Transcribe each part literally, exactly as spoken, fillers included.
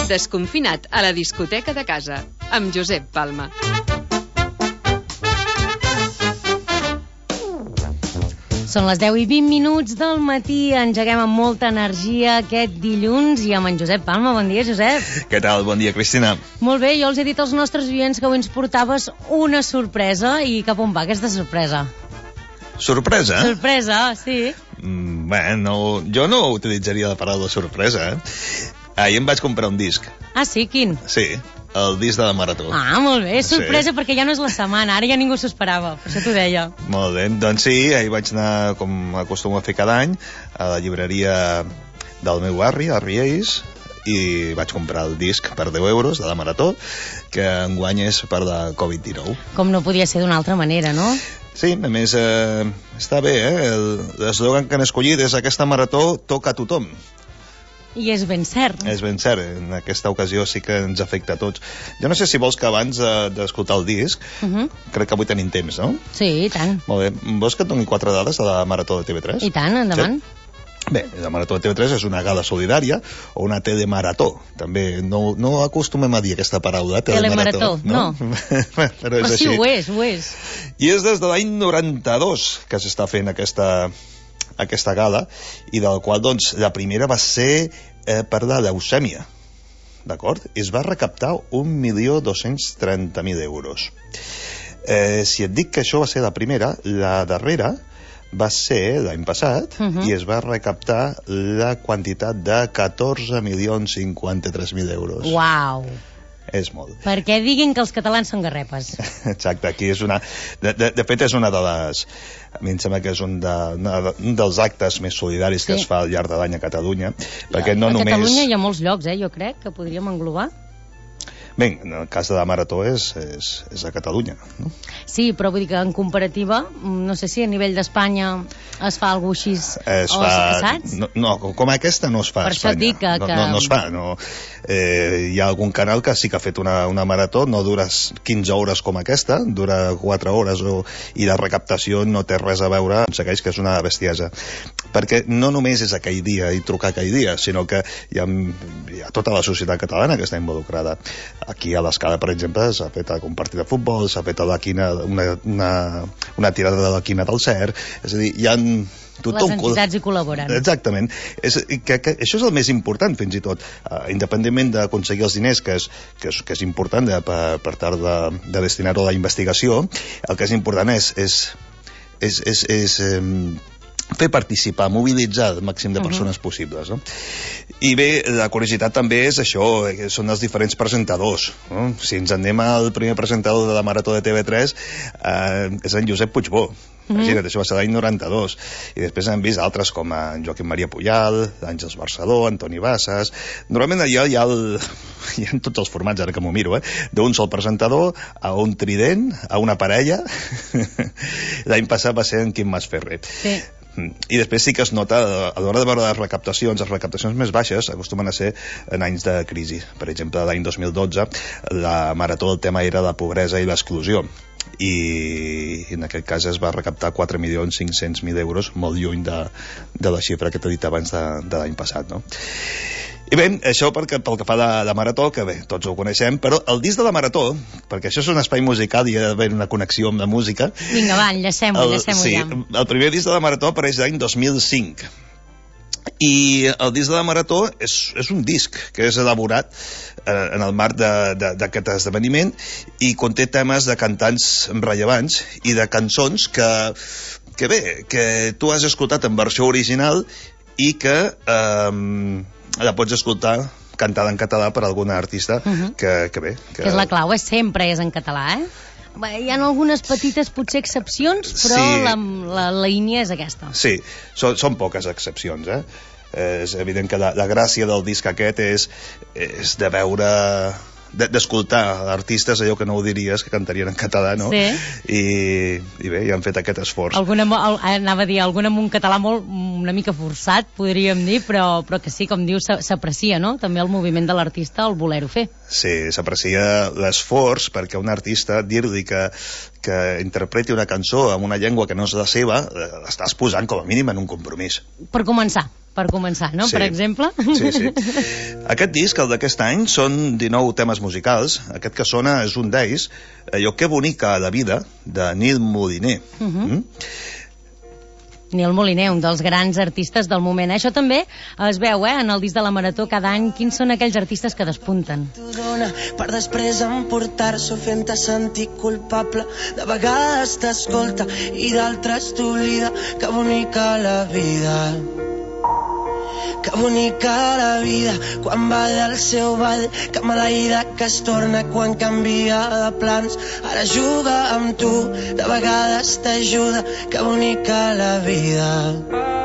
Desconfinat a la discoteca de casa, amb Josep Palma. Són les deu i vint minuts del matí, engeguem amb molta energia aquest dilluns i amb en Josep Palma. Bon dia, Josep. Què tal? Bon dia, Cristina. Molt bé, jo els he dit als nostres oients que avui ens portaves una sorpresa. I cap on va aquesta sorpresa? Sorpresa? Sorpresa, sí. Mm, bé, no, jo no utilitzaria la paraula sorpresa. Ahir em vaig comprar un disc. Ah, sí? Quin? Sí, el disc de la Marató. Ah, molt bé, sorpresa, sí. Perquè ja no és la setmana, ara ja ningú s'ho esperava, per això t'ho deia. Molt bé, doncs sí, ahir vaig anar, com acostumo a fer cada any, a la llibreria del meu barri, a Riells, i vaig comprar el disc per deu euros de la Marató, que enguany és per la covid dinou. Com no podia ser d'una altra manera, no? Sí, a més, eh, està bé, eh? L'eslògan que han escollit és aquesta Marató toca a tothom. I és ben cert. És ben cert, en aquesta ocasió sí que ens afecta a tots. Jo no sé si vols que abans eh, d'escoltar el disc, uh -huh. crec que avui tenim temps, no? Sí, i tant. Molt bé, vols que et doni quatre dades de la Marató de T V tres? I tant, endavant. Sí? Bé, la Marató de T V tres és una gala solidària o una telemarató. També no, no acostumem a dir aquesta paraula, telemarató. Telemarató, no. no. Però és Però sí, així. ho és, ho és. I és des de l'any noranta-dos que s'està fent aquesta... aquesta gala, i del qual doncs la primera va ser eh, per la leucèmia, d'acord? I es va recaptar un milió dos-cents trenta mil euros. Eh, si et dic que això va ser la primera, la darrera va ser l'any passat, uh -huh. i es va recaptar la quantitat de catorze milions cinquanta-tres mil euros. Uau! És molt. Perquè diguin que els catalans són garrepes. Exacte, aquí és una... De, de, de fet, és una de les... A mi em sembla que és un, de, una, un dels actes més solidaris que sí. es fa al llarg de l'any a Catalunya. Perquè no a només... Catalunya hi ha molts llocs, eh, jo crec, que podríem englobar. Bé, en el cas de la Marató és, és, és a Catalunya, no? Sí, però vull dir que en comparativa, no sé si a nivell d'Espanya es fa alguna cosa així, es o fa... saps? No, no, com aquesta no es fa a per Espanya. Per això dic que... No, no, no es fa, no. Eh, hi ha algun canal que sí que ha fet una, una marató, no dura quinze hores com aquesta, dura quatre hores, o, i la recaptació no té res a veure, em segueix que és una bestiesa. Perquè no només és aquell dia i trucar aquell dia, sinó que hi ha, hi ha tota la societat catalana que està involucrada. Aquí a l'Escala, per exemple, s'ha fet un partit de futbol, s'ha fet a la quina, una, una, una tirada de la quina del Cer, és a dir, hi ha... Tothom... Les entitats hi col·laboren. Exactament. És, que, que, això és el més important, fins i tot. Uh, independentment d'aconseguir els diners, que és, que és, que és important de, per, per tal de, de destinar-ho a la investigació, el que és important és... és, és, és, és um, fer participar, mobilitzar el màxim de persones uh -huh. possibles, no? I bé, la curiositat també és això, són els diferents presentadors, no? Si ens anem al primer presentador de la Marató de T V tres, eh, és en Josep Puigbó. Mm-hmm. Imagina't, això va ser l'any noranta-dos, i després hem vist altres com en Joaquim Maria Pujal, Àngels Barceló, Antoni Bassas. Normalment allà hi ha, el, hi ha tots els formats, ara que m'ho miro, eh? D'un sol presentador, a un trident, a una parella. L'any passat va ser en Quim Masferrer. Sí. I després sí que es nota, a l'hora de veure les recaptacions, les recaptacions més baixes acostumen a ser en anys de crisi. Per exemple, l'any dos mil dotze, la Marató, el tema era la pobresa i l'exclusió, i en aquest cas es va recaptar quatre milions cinc-cents mil euros, molt lluny de, de la xifra que t'he dit abans de, de l'any passat, no? I bé, això perquè, pel que fa de la Marató, que bé, tots ho coneixem, però el disc de la Marató, perquè això és un espai musical i hi ha d'haver una connexió amb la música. Vinga, va, enllacem-ho, enllacem-ho sí, ja. El primer disc de la Marató apareix l'any dos mil cinc. I el disc de la Marató és, és un disc que és elaborat eh, en el marc d'aquest esdeveniment i conté temes de cantants rellevants i de cançons que, que bé, que tu has escoltat en versió original i que eh, la pots escoltar cantada en català per alguna artista uh -huh. que, que bé... Que... que és la clau, és sempre és en català, eh? Hi ha algunes petites, potser, excepcions, però sí. la, la, la línia és aquesta. Sí, són, són poques excepcions, eh? És evident que la, la gràcia del disc aquest és, és de veure... d'escoltar artistes allò que no ho diries, que cantarien en català, no? Sí. I, i bé, ja han fet aquest esforç. Alguna, anava a dir, alguna amb un català molt, una mica forçat, podríem dir, però, però que sí, com dius, s'aprecia, no? També el moviment de l'artista, el voler-ho fer. Sí, s'aprecia l'esforç, perquè un artista, dir-li que, que interpreti una cançó en una llengua que no és la seva, l'estàs posant com a mínim en un compromís. Per començar. per començar, no? Sí. Per exemple. Sí, sí. Aquest disc, el d'aquest any, són dinou temes musicals. Aquest que sona és un d'ells, allò que bonica la vida, de Nil Moliner. Uh -huh. mm? Nil Moliner, un dels grans artistes del moment. Això també es veu, eh, en el disc de la Marató cada any, quins són aquells artistes que despunten. Per després emportar-s'ho fent-te sentir culpable. De vegades t'escolta i d'altres t'oblida. Que bonica la vida. Que bonica la vida quan va del seu ball, que maleïda que es torna quan canvia de plans. Ara juga amb tu, de vegades t'ajuda. Que bonica la vida.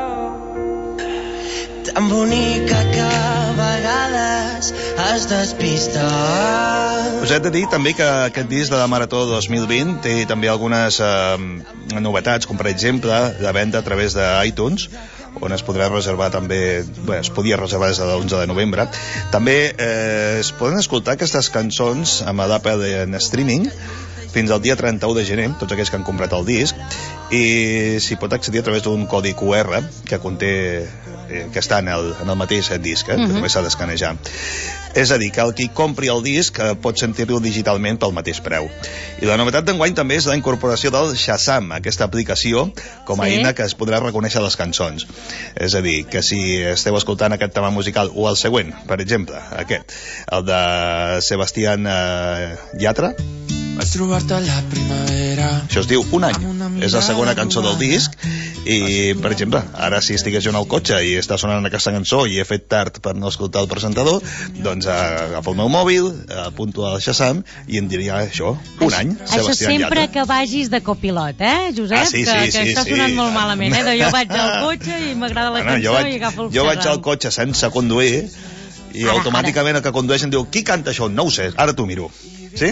Tan bonica que a vegades es despista. Us he de dir també que aquest disc de la Marató dos mil vint té també algunes eh, novetats, com per exemple la venda a través d'iTunes, on es podrà reservar també, bé, es podia reservar des de l'onze de novembre. També eh, es poden escoltar aquestes cançons amb l'Apple en streaming fins al dia trenta-u de gener, tots aquells que han comprat el disc, i s'hi pot accedir a través d'un codi Q R que conté, eh, que està en el, en el mateix disc, eh, uh-huh. que només s'ha d'escanejar. És a dir, que el qui compri el disc eh, pot sentir-lo digitalment pel mateix preu. I la novetat d'enguany també és la incorporació del Shazam, aquesta aplicació, com a sí. eina que es podrà reconèixer les cançons. És a dir, que si esteu escoltant aquest tema musical o el següent, per exemple, aquest, el de Sebastián eh, Yatra, vaig trobar-te a la primavera. Això es diu Un any. És la segona cançó del disc i, per exemple, ara si estigués jo en el cotxe i està sonant aquesta cançó i he fet tard per no escoltar el presentador, doncs agafo el meu mòbil, apunto al Shazam i em diria això, Un any, Sebastián Yatra. Això sempre que vagis de copilot, eh, Josep? Ah, sí, sí, que, sí, que està sí, sonant sí. molt malament, eh? Jo vaig al cotxe i m'agrada la Bueno, cançó jo vaig, i agafo el Jo vaig Shazam. al cotxe sense conduir i Ara, automàticament el que condueix em diu qui canta això? No ho sé, ara t'ho miro. Sí?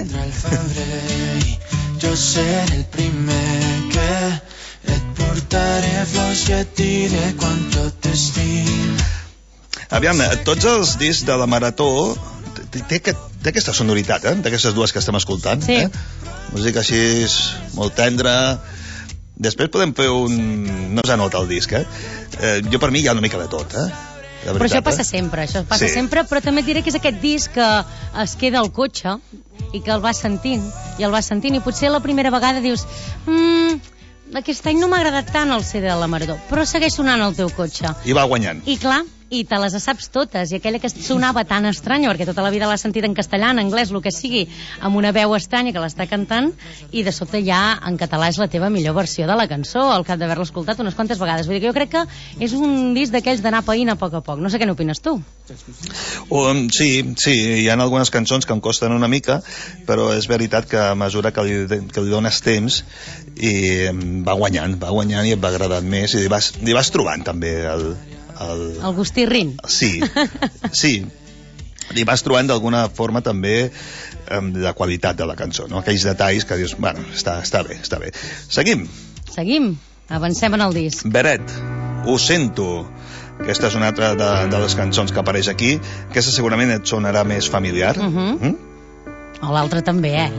Jo seré el primer que et portaré flors i et diré quanto t'estim. Aviam, tots els discs de la Marató té, té, té aquesta sonoritat, eh? D'aquestes dues que estem escoltant. Sí. Eh? Música així molt tendra. Després podem fer un... No s'anota el disc, eh? eh? Jo per mi hi ha una mica de tot, eh? De veritat, però això passa eh? sempre, això passa Sí. sempre, però també et diré que és aquest disc que es queda al cotxe i que el vas sentint, i el vas sentint, i potser la primera vegada dius mmm, aquest any no m'ha agradat tant el C D de la Marató, però segueix sonant al teu cotxe. I va guanyant. I clar, i te les saps totes, i aquella que sonava tan estranya, perquè tota la vida l'has sentit en castellà, en anglès, el que sigui, amb una veu estranya que l'està cantant, i de sobte ja en català és la teva millor versió de la cançó, al cap d'haver-la escoltat unes quantes vegades. Vull dir que jo crec que és un disc d'aquells d'anar païnt a poc a poc. No sé què n'opines tu. Um, sí, sí, hi ha algunes cançons que em costen una mica, però és veritat que a mesura que li, que li dones temps i va guanyant, va guanyant i et va agradant més, i li vas, li vas trobant també el... El, el gustirrin. Sí, sí. I vas trobant d'alguna forma també um, la qualitat de la cançó, no? Aquells detalls que dius, bueno, està, està bé, està bé. Seguim. Seguim. Avancem en el disc. Beret, Ho sento. Aquesta és una altra de, de les cançons que apareix aquí. Aquesta segurament et sonarà més familiar. Uh -huh. mm? O l'altre també, eh?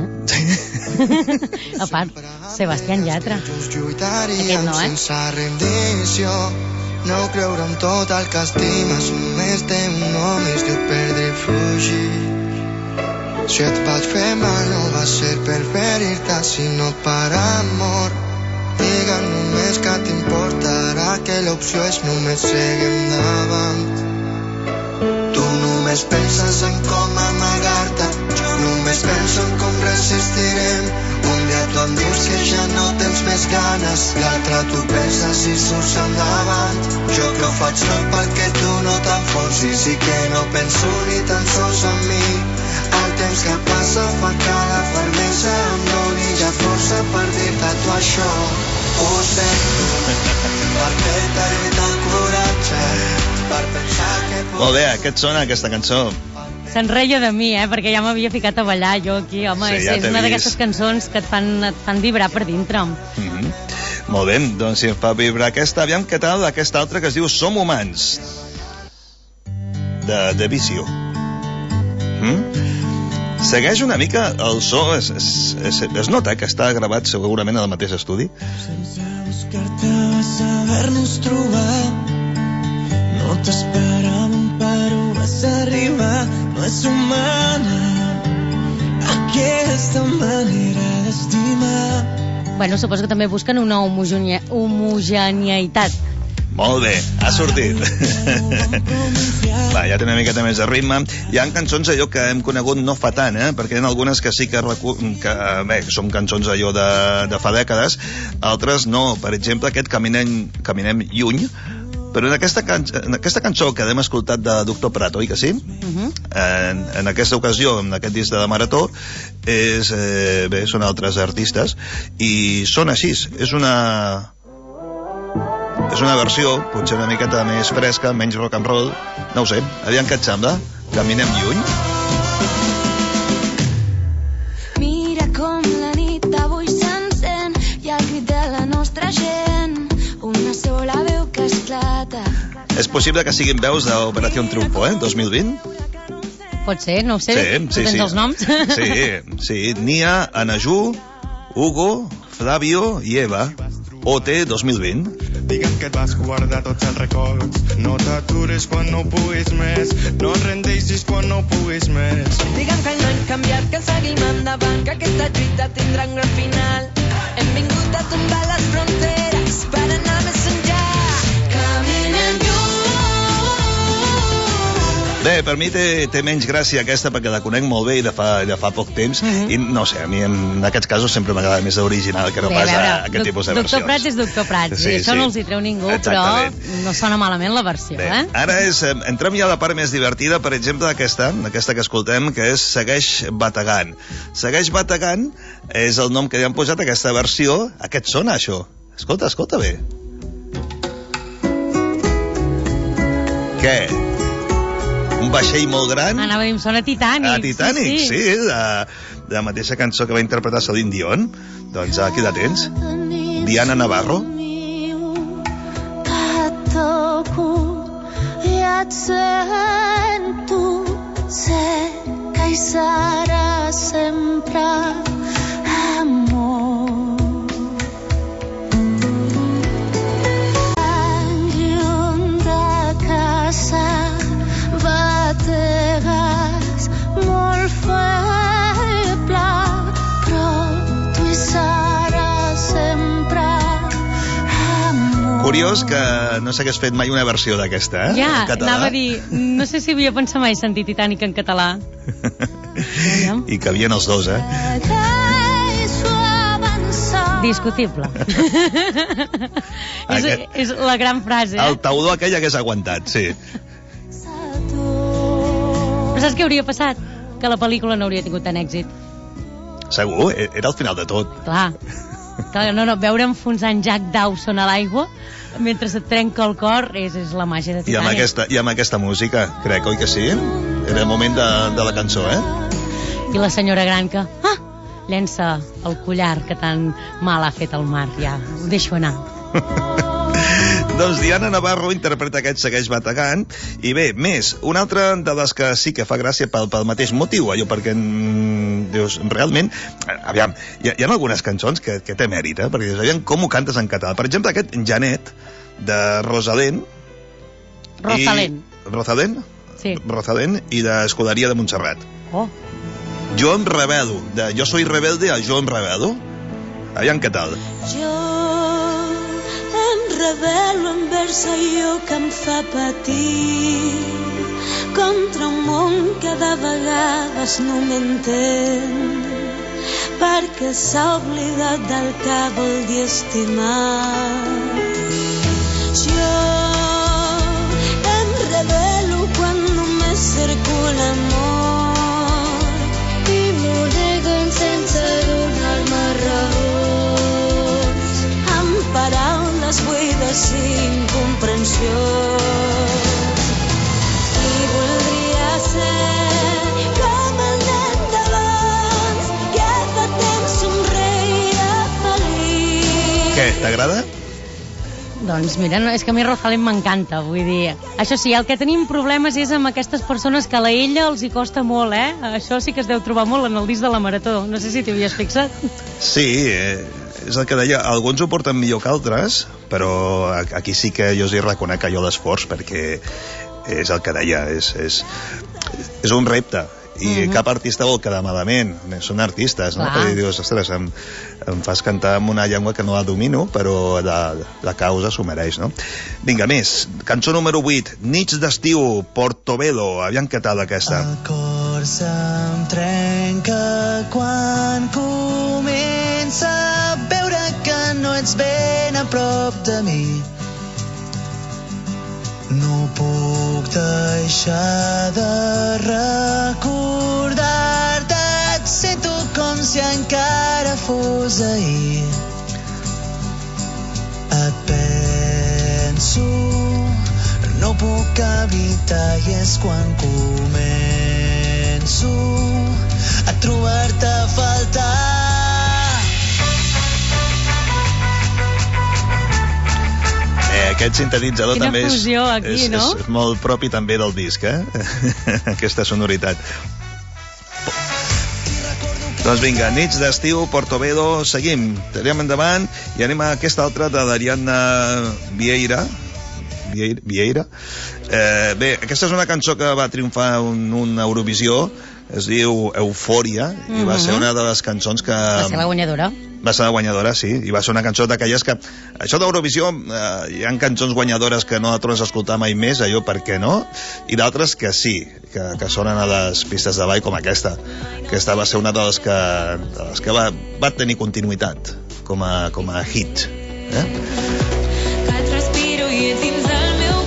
A part, Sebastián Yatra. Aquest no, eh? No creure en tot el que estimes, només té un nom, es diu perdre i fugir. Si et vaig fer mal no va ser per ferir-te, sinó per amor. Digue'm només que t'importarà, que l'opció és només seguir endavant. Tu només penses en com amagar-te, jo només penso en com resistirem. Un dia tu em dius que ja no tens més ganes, l'altre tu penses i surts endavant. Jo que ho faig tot perquè tu no t'enfonsis i que no penso ni tan sols en mi. El temps que passa fa que la fermesa em doni ja força per dir-te tu això. Ho sento, perquè t'he tant coratge per pensar que... Molt bé, què et sona aquesta cançó? Se'n reia de mi, eh? Perquè ja m'havia ficat a ballar jo aquí, home, Sí, és, ja és t'he una vist. d'aquestes cançons que et fan, et fan vibrar per dintre. Mm-hmm. Molt bé, doncs si em fa vibrar aquesta, aviam què tal aquesta altra que es diu Som humans, de, de Vicio. Mm? Segueix una mica el so, es, es, es, es nota que està gravat segurament al mateix estudi. Sense buscar-te vas saber-nos trobar. No t'esperaven però vas arribar. No és humana aquesta manera d'estimar. Bueno, suposo que també busquen una homogene... homogeneïtat. Molt bé, ha sortit. Va, ja té una miqueta més de ritme. Hi ha cançons allò que hem conegut no fa tant, eh? Perquè hi ha algunes que sí que, recu... que bé, són cançons allò de, de fa dècades, altres no. Per exemple, aquest Caminem, Caminem lluny, però en aquesta, can... en aquesta cançó que hem escoltat de Doctor Prat, oi que sí? Uh-huh. en, en aquesta ocasió, en aquest disc de la Marató, és, eh, bé, són altres artistes, i són així. És una... És una versió, potser una miqueta més fresca, menys rock and roll, no ho sé, aviam què et sembla? Caminem lluny. Mira com la nit avui s'encén i el crit de la nostra gent, una sola veu que esclata. És possible que siguin veus d'Operació Triunfo, eh? dos mil vint? Pot ser, no ho sé, sí, tu sí, tens sí. els noms? Sí, sí, Nia, Anajú, Hugo, Flavio i Eva. O T dos mil vint. Digue'm que et vas guardar tots els records. No t'atures quan no puguis més. No et rendeixis quan no puguis més. Digue'm que no hem canviat, que seguim endavant, que aquesta lluita tindrà un gran final. Hem vingut a tombar les fronteres per anar més enllà. Caminem lluny. Bé, per mi té, té menys gràcia aquesta perquè la conec molt bé i de fa, de fa poc temps, mm-hmm. i no sé, a mi en aquests casos sempre m'agrada més l'original que no bé, pas veure, a aquest tipus de versions. Doctor Prats és Doctor Prats, sí, i això sí. No els hi treu ningú, exactament. Però no sona malament la versió, bé, eh? Ara és, entrem ja a la part més divertida, per exemple, d'aquesta, aquesta que escoltem, que és Segueix bategant. Segueix bategant és el nom que li han posat a aquesta versió. A què et sona, això? Escolta, escolta bé. Què? Un vaixell molt gran. Anava a dir, em sona Titanic. A Titanic, sí, sí. sí de, de la mateixa cançó que va interpretar Celine Dion. Doncs aquí la tens. Diana Navarro. Que et toco i et sento, sé que hi serà sempre amor. Tan lluny de casa bategues molt feble, però tu hi seràs sempre amor. Curiós que no s'hagués fet mai una versió d'aquesta, eh? Ja, en català. anava a dir, no sé si havia pensat mai sentir Titanic en català. I que havien els dos, eh? Discutible. és, és la gran frase, eh? El taudó aquell hagués aguantat, sí. Però saps què hauria passat? Que la pel·lícula no hauria tingut tant èxit. Segur, era el final de tot. Clar. Clar, no, no, veure enfonsar en Jack Dawson a l'aigua mentre et trenca el cor és, és la màgia de Titanic. I amb, aquesta, I amb aquesta música, crec, oi que sí? Era el moment de, de la cançó, eh? I la senyora gran que ah, llença el collar que tan mal ha fet el mar. Ja, ho deixo anar. Doncs Diana Navarro interpreta aquest Segueix bategant. I bé, més, una altra de les que sí que fa gràcia pel, pel mateix motiu, allò perquè mm, dius, realment, aviam, hi ha, hi ha algunes cançons que, que té mèrit, eh? Perquè dius, aviam, com ho cantes en català? Per exemple, aquest Janet de Rosalén. Rosalén. I, Rosalén? Sí. Rosalén i de Escuderia de Montserrat. Oh. Jo em rebel·lo, de Jo soy rebelde a Jo em rebel·lo. Aviam què tal. Jo em rebel·lo envers allò que em fa patir, contra un món que de vegades no m'entén, perquè s'ha oblidat del que vol dir estimar. Jo em rebel·lo quan només cerco l'amor i m'ho neguen sense donar-me raons, amb paraules buides i incomprensió. I voldria ser com el nen d'abans, que fa temps somreia feliç. Què, t'agrada? Doncs mira, no, és que a mi Rosalén m'encanta, vull dir... Això sí, el que tenim problemes és amb aquestes persones que a la ella els hi costa molt, eh? Això sí que es deu trobar molt en el disc de la Marató. No sé si t'hi havies fixat. Sí, eh, és el que deia, alguns ho porten millor que altres, però aquí sí que jo us hi reconec allò l'esforç, perquè és el que deia, és, és, és un repte, i mm-hmm. cap artista vol quedar malament, són artistes, no? Perquè dius, ostres, em, em fas cantar en una llengua que no la domino, però la, la causa s'ho mereix, no? Vinga, més, cançó número vuit, Nits d'estiu, Portobello, aviam què tal aquesta. El cor se'm trenca quan comença a veure que no ets ben a prop de mi. No puc deixar de recordar-te, et sento com si encara fos ahir. Et penso, no puc evitar, i és quan començo a trobar-te a faltar. Eh, aquest sintetitzador Quina també és, fusió aquí, és, no? és, és molt propi també del disc, eh? Aquesta sonoritat. Doncs vinga, Nits d'estiu, Portobello, seguim, tenim endavant i anem a aquesta altra de l'Ariadna Vieira. Vieira? Vieira? Eh, bé, aquesta és una cançó que va triomfar en una Eurovisió, es diu Eufòria, mm-hmm. i va ser una de les cançons que... Va ser la guanyadora. Va ser la guanyadora, sí, i va ser una cançó d'aquelles que... Això d'Eurovisió, eh, hi ha cançons guanyadores que no la tornes a escoltar mai més, allò per què no, i d'altres que sí, que, que sonen a les pistes de ball com aquesta. Aquesta va ser una de les que, de les que va, va tenir continuïtat com a, com a hit. Eh? Que et respiro i ets dins del meu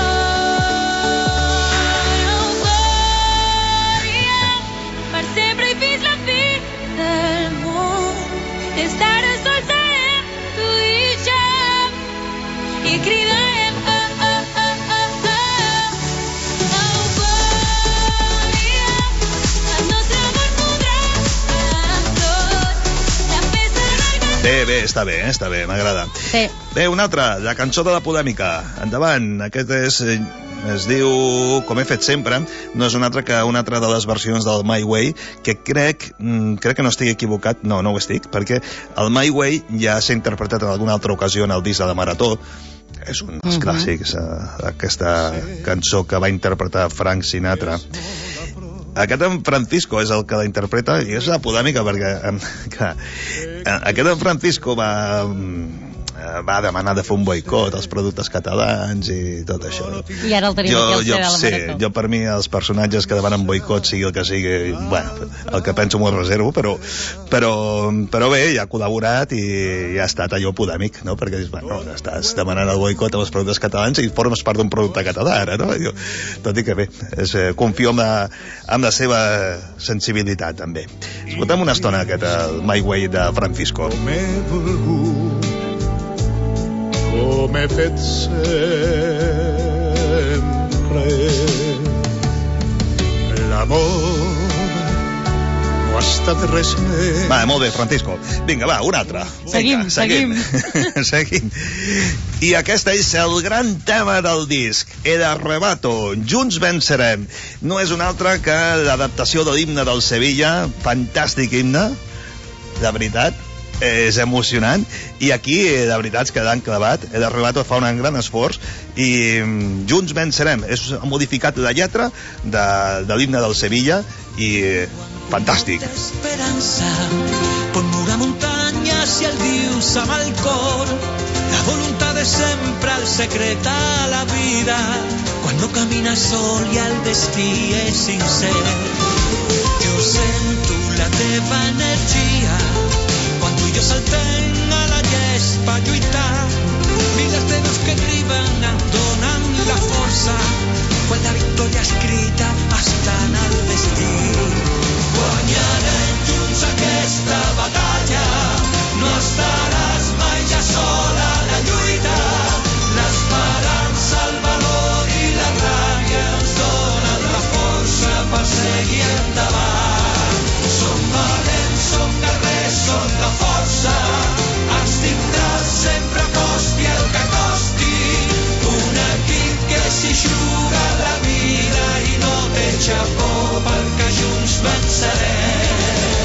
cor. Eufòria, per sempre i fins la fi del món. Estaré sols serem tu i jo i cridarem oh, oh, oh, oh, oh. Eufòria, el nostre amor podrà amb tot la festa del... Bé, bé, està bé, eh? Està bé, m'agrada. Sí. Bé, una altra, la cançó de la polèmica. Endavant, aquest és... es diu Com he fet sempre, no és una altra que una altra de les versions del My Way, que crec crec que no estic equivocat, no, no ho estic, perquè el My Way ja s'ha interpretat en alguna altra ocasió en el disc de la Marató. És un dels uh-huh. clàssics, eh, aquesta cançó que va interpretar Frank Sinatra. Aquest en Francisco és el que la interpreta, i és la polèmica perquè eh, que, eh, aquest en Francisco va... va demanar de fer un boicot als productes catalans i tot això. I ara el tenim jo, aquí al jo, C de la sí, Marató. jo per mi els personatges que demanen boicot sigui el que sigui, bueno, el que penso m'ho reservo, però, però, però bé, ja ha col·laborat i ja ha estat allò polèmic, no? Perquè dius, bueno, estàs demanant el boicot als productes catalans i formes part d'un producte català ara, no? Jo, tot i que bé, és, eh, confio en la, en la seva sensibilitat també. Escoltem una estona aquest, el My Way de Francisco. Com he volgut, com he fet sempre, l'amor no ha estat res més. Va, molt bé, Francisco. Vinga, va, una altra. Seguim, Vinga, seguim. Seguim. I aquest és el gran tema del disc, El Arrebato, Junts vencerem. No és un altre que l'adaptació de l'himne del Sevilla, fantàstic himne, de veritat, és emocionant, i aquí de veritat es quedant clavat. El Arrebato fa un gran esforç i Junts vencerem, és modificat la lletra de, de l'himne del Sevilla i fantàstic. Esperanza, conmoure muntanyes i el dius amb el cor, la voluntat de sempre, el secret a la vida, quan no camines sol i el destí és sincer. Jo sento la teva energia quan tu i jo saltem a la gespa a lluitar. Milers de veus que arriben em donen la força, quan la victòria escrita està en el destí. Guanyarem junts aquesta batalla, no estaràs mai ja sola a la lluita. L'esperança, el valor i la ràbia ens donen la força per seguir endavant. Som valents, som guerrers, som la força, ens tindràs sempre a costi el que costi. Un equip que s'hi juga la vida i no deixa por.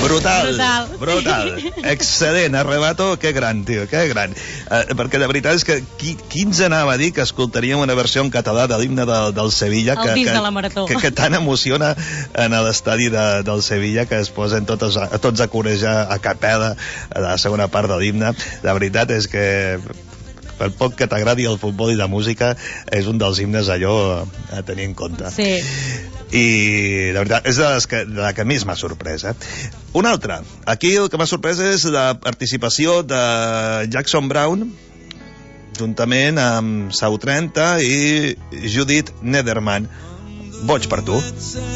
Brutal, Brutal. brutal. Excel·lent, Arrebato, que gran, tio, que gran. Uh, perquè la veritat és que qui, qui ens anava a dir que escoltaríem una versió en català de l'himne del, del Sevilla El que, disc que, de la Marató. que, que tant emociona en l'estadi de, del Sevilla, que es posen totes, a, tots a corejar a capella a la segona part de l'himne. La veritat és que per poc que t'agradi el futbol i la música, és un dels himnes allò a tenir en compte. Sí. I la veritat és de, les que, de la que més m'ha sorprès, eh? Una altra, aquí el que m'ha sorprès és la participació de Jackson Brown juntament amb Sau trenta i Judith Nederman. Boig per tu.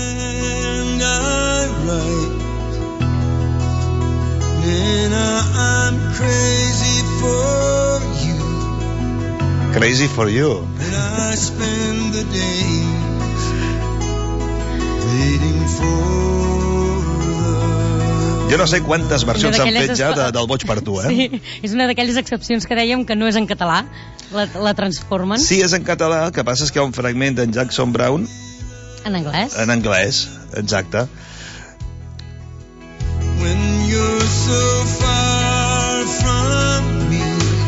Nina, I'm crazy for you. Crazy for you. And I spend the days waiting for the... Jo no sé quantes versions s'han fet ja de, es... del Boig per tu, eh? Sí, és una d'aquelles excepcions que dèiem que no és en català, la, la transformen. Sí, és en català, el que passa és que hi ha un fragment d'en Jackson Brown en anglès. En anglès, exacte. When you're so far from me,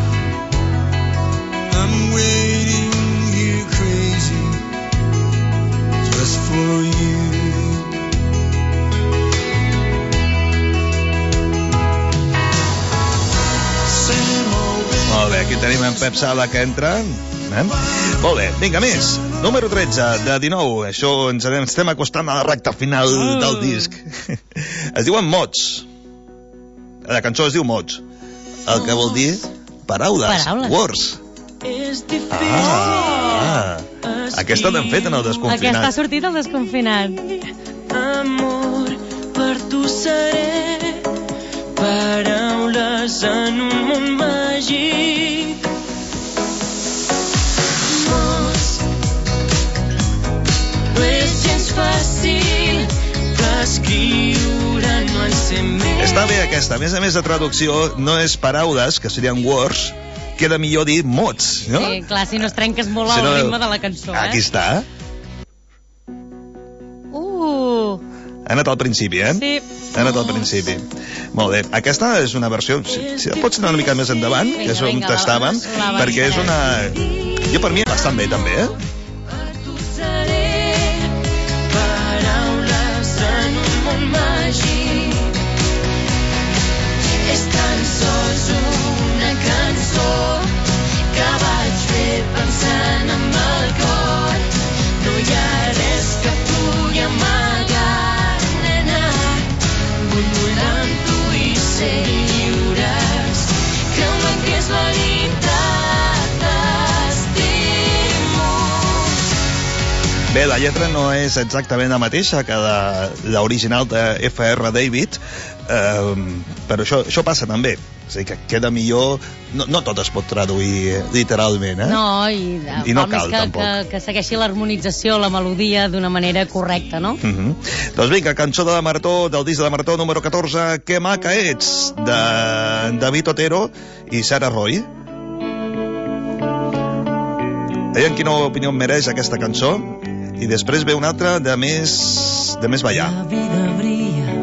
I'm waiting here crazy just for you. Molt bé, aquí tenim en Pep Sala que entra. Eh? Molt bé, vinga, més. Número tretze, de dinou. Això ens estem acostant a la recta final uh. del disc. Es diuen mots. La cançó es diu mots. El que vol dir paraules. Paraules. Words. Ah, ah. Aquesta l'hem fet en el Desconfinat. Aquesta ha sortit al Desconfinat. Amor, per tu seré paraules en un món màgic. Mots, no és gens fàcil d'escriure, no en sé més. Està bé aquesta. A més a més de traducció, no és paraules, que serien words, queda millor dir mots, no? Sí, clar, si no es trenques molt Si el no- ritme de la cançó, eh? Aquí està. Uh, Ha anat al principi, eh? sí. Ha anat al principi. Molt bé. Aquesta és una versió... Si, si la pots anar una mica més endavant, Vinga, que és on vinga, estàvem, la- la perquè és una... Jo per mi bastant bé, també, eh? Per tu seré paraules en un món màgic. És tan sols una cançó que vaig fer pensant en el cor. No hi ha res que pugui amagar, nena. Vull volar amb tu i ser lliures. Creu-me que és veritat, t'estimo. Bé, la lletra no és exactament la mateixa que la- l'original de F R David, eh, però això, això passa també. És a dir, que queda millor... No, no tot es pot traduir literalment, eh? No, i, I no val més cal, que, tampoc. que, que segueixi l'harmonització, la melodia d'una manera correcta, no? Uh -huh. Doncs vinga, cançó de la Marató, del disc de la Marató número catorze, Que maca ets, de David Otero i Sarah Roy. Veiem quina opinió em mereix aquesta cançó, i després ve una altra de més, de més ballar. La vida brilla.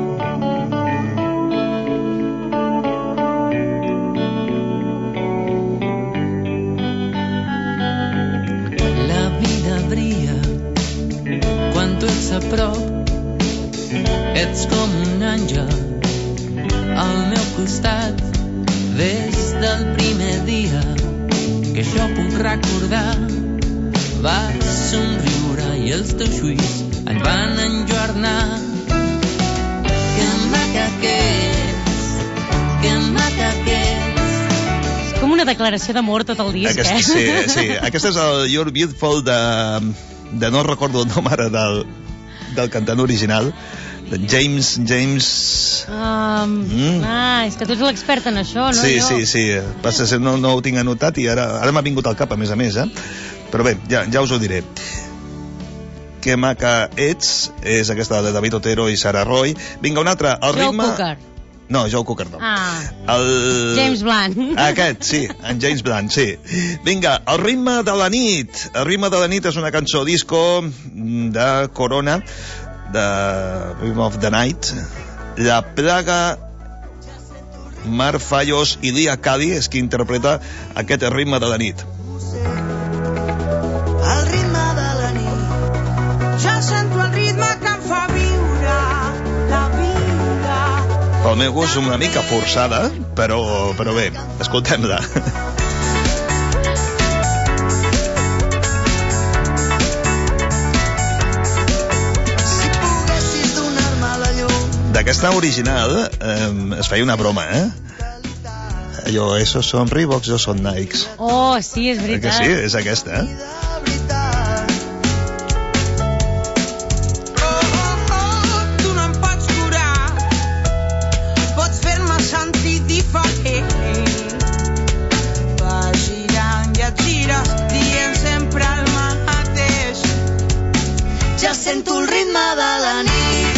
La vida brilla quan tu ets a prop. Ets com un àngel al meu costat des del primer dia que jo puc recordar. Vas somriure i els teus ulls ens van enjornar. Que maca que ets, que maca que ets. És com una declaració d'amor tot el disc, Aquest, eh? sí, sí. Aquest és el You're Beautiful de, de no recordo el nom ara del, del cantant original, de James... James... Um, Mm. Ah, és que tu ets l'expert en això, no? Sí, jo? sí, sí. Passa ser, no, no ho tinc anotat i ara, ara m'ha vingut al cap, a més a més, eh? Però bé, ja, ja us ho diré. Que maca ets, és aquesta de David Otero i Sarah Roy. Vinga, una altra. El Joe ritme... Cocker. No, Joe Cocker no. Ah, El... James Blunt. Aquest, sí, en James Blunt, sí. Vinga, El ritme de la nit. El ritme de la nit és una cançó disco de Corona, de Rhythm of the Night, La Plaga, Mar Fallos i Lia Cadi és qui interpreta aquest ritme de la nit. El ritme de la nit, ja sento el ritme que em fa viure la vida. Pel meu gust una mica forçada, però, però bé, escoltem-la. D'aquesta original eh, es feia una broma, eh? Allò, esos son Reeboks o son Nikes. Oh, sí, és veritat. Que sí, és aquesta, eh? Sento el ritme de la nit.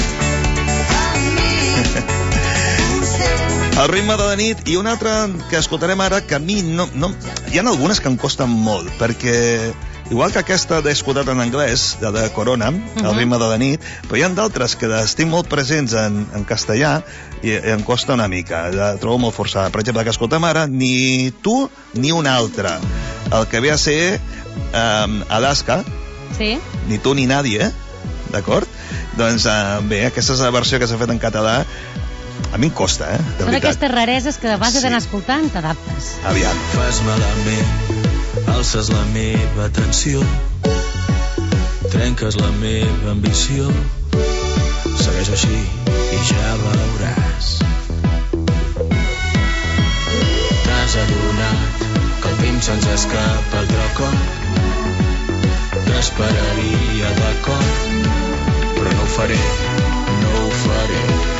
El ritme de la nit i una altra que escoltarem ara que a mi no, no... Hi ha algunes que em costen molt perquè igual que aquesta l'he escoltat en anglès, la de Corona, uh-huh. El ritme de la nit, però hi ha d'altres que estic molt presents en, en castellà i, i em costa una mica, la trobo molt forçada. Per exemple, la que escoltem ara, Ni tu ni un altre, el que ve a ser um, Alaska, sí. Ni tu ni nadie, eh? D'acord? Doncs uh, bé, aquesta és la versió que s'ha fet en català. A mi em costa, eh? De Són veritat. aquestes rareses que de base Sí. d'anar escoltant t'adaptes. Aviam. Fas malament, alces la meva atenció, trenques la meva ambició, segueix així i ja veuràs. T'has adonat que el temps se'ns escapa al trocot, t'esperaria d'acord, però no ho faré, no ho faré.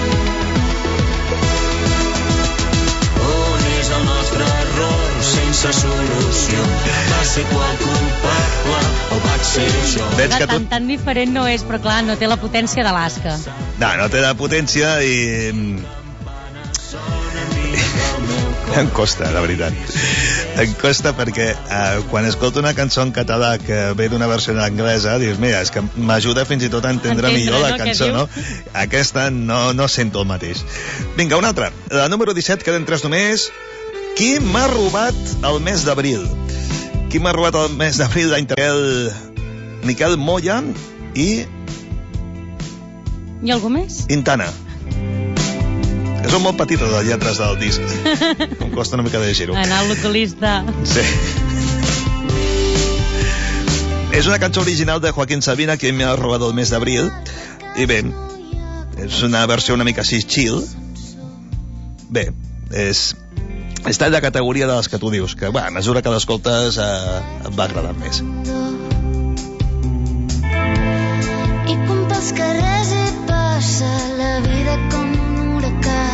On és el nostre error sense solució? Va ser qual culpable o vaig ser jo? Veig que tan, tot... tan diferent no és, però clar, no té la potència d'Alaska. No, no té la potència i... Em costa, la veritat. Em costa perquè eh, quan escolto una cançó en català que ve d'una versió en anglesa, dius, mira, és que m'ajuda fins i tot a entendre, Entendre, millor la no, cançó, no? Aquesta no, no sento el mateix. Vinga, una altra. La número disset, queden tres només. Qui m'ha robat el mes d'abril? Qui m'ha robat el mes d'abril? L'interpel Miquel Moya i... I algú més? Intana. Que són molt petites les lletres del disc. Em costa una mica de llegir-ho. Anar al localista. Sí. És una cançó original de Joaquín Sabina, que m'ha robat el mes d'abril. I bé, és una versió una mica així chill. Bé, és... està en la categoria de les que tu dius, que bé, a mesura que l'escoltes eh, et va agradar més. I com pels carrers hi passa la vida com un huracà.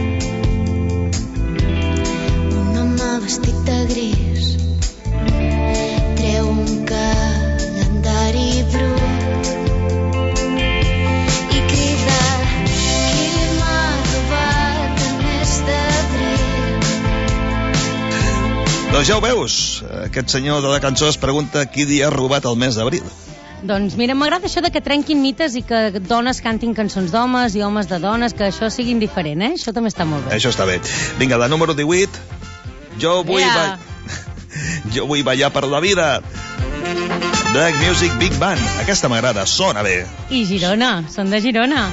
Un home vestit de gris treu un calendari brut i crida: qui m'ha robat el mes d'abril? Doncs ja ho veus, aquest senyor de la cançó es pregunta qui li ha robat el mes d'abril. Doncs mira, m'agrada això de que trenquin mites i que dones cantin cançons d'homes i homes de dones, que això sigui indiferent, eh? Això també està molt bé. Això està bé. Vinga, la número divuit. Jo vull, Yeah. ba... jo vull ballar per la vida. Black Music Big Band. Aquesta m'agrada, sona bé. I Girona, són de Girona.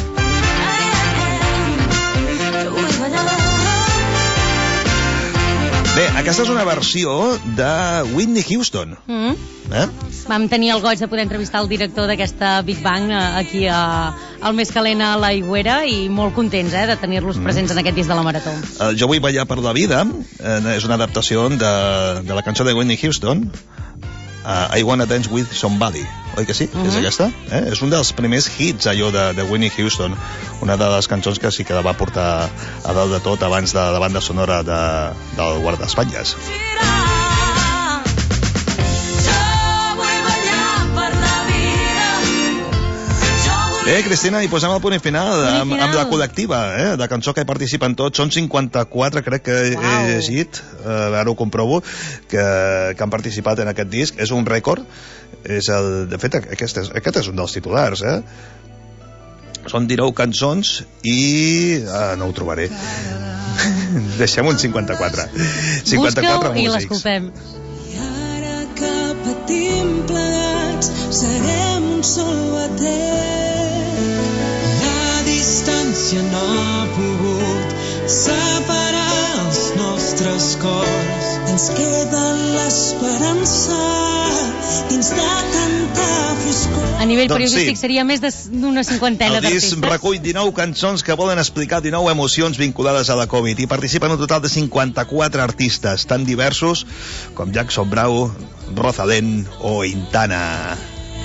Bé, aquesta és una versió de Whitney Houston. Mm. Eh? Vam tenir el goig de poder entrevistar el director d'aquesta Big Bang eh, aquí a, al Més Calent a la Higuera i molt contents eh, de tenir-los Mm. presents en aquest disc de la Marató. Uh, jo vull ballar per la vida. Uh, és una adaptació de, de la cançó de Whitney Houston. Uh, I Wanna Dance With Somebody. Oi que sí? Mhm. És aquesta? Eh? És un dels primers hits, allò de, de Whitney Houston. Una de les cançons que sí que la va portar a dalt de tot abans de la banda sonora de, del guardaespatlles. Bé, Cristina, hi posem el punt final amb, final. amb la col·lectiva, eh? La cançó que hi participen tots, són cinquanta-quatre, crec que he, he llegit, eh, ara ho comprovo, que, que han participat en aquest disc. És un rècord. És el, de fet, aquest és, aquest és un dels titulars, eh? Són dinou cançons i... Uh, no ho trobaré. Deixem un cinquanta-quatre. cinquanta-quatre Busca-ho i músics. l'escoltem. I ara que patim plegats serem un sol bater. La distància no ha pogut separar els nostres cors. Ens queda l'esperança dins de tanta foscor. A nivell Doncs periodístic sí. seria més de- d'una cinquantena El disc d'artistes. recull dinou cançons que volen explicar dinou emocions vinculades a la Covid i participen un total de cinquanta-quatre artistes, tan diversos com Jackson Brau, Rosalén o Intana.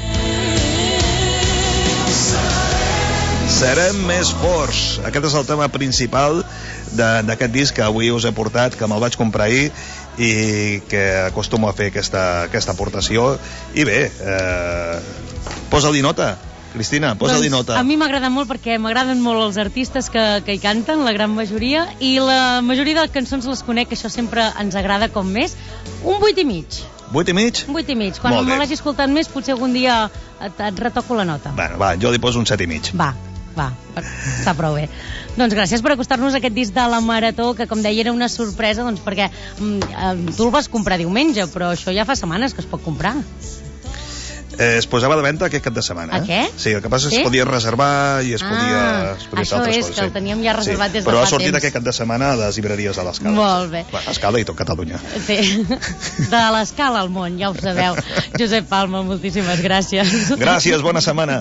Serem més forts. Aquest és el tema principal de- d'aquest disc que avui us he portat, que me'l vaig comprar ahir i que acostumo a fer aquesta, aquesta aportació. I bé, eh, posa-li nota, Cristina, posa-li Doncs nota. a mi m'agrada molt perquè m'agraden molt els artistes que, que hi canten, la gran majoria, i la majoria de cançons les conec, que això sempre ens agrada com més. Un vuit i mig. Vuit i mig? Un vuit i mig. Quan Molt bé. me l'hagi escoltat més, potser algun dia et, et retoco la nota. Bueno, va, jo li poso un set i mig. Va, va, està prou bé. Doncs gràcies per acostar-nos a aquest disc de la Marató, que com deia era una sorpresa, doncs perquè mm, eh, tu el vas comprar diumenge, però això ja fa setmanes que es pot comprar. Eh, es posava de venda aquest cap de setmana. A què? Sí, el que passa és que Sí? es podia reservar i es Ah, podia, es podia això fer altres és, coses. que el teníem ja reservat sí. des de Però fa ha sortit temps. aquest cap de setmana a les llibreries de l'Escala. Molt bé. Bueno, Escala i tot Catalunya. Sí. De l'escala al món, ja ho sabeu. Josep Palma, moltíssimes gràcies. Gràcies, bona setmana.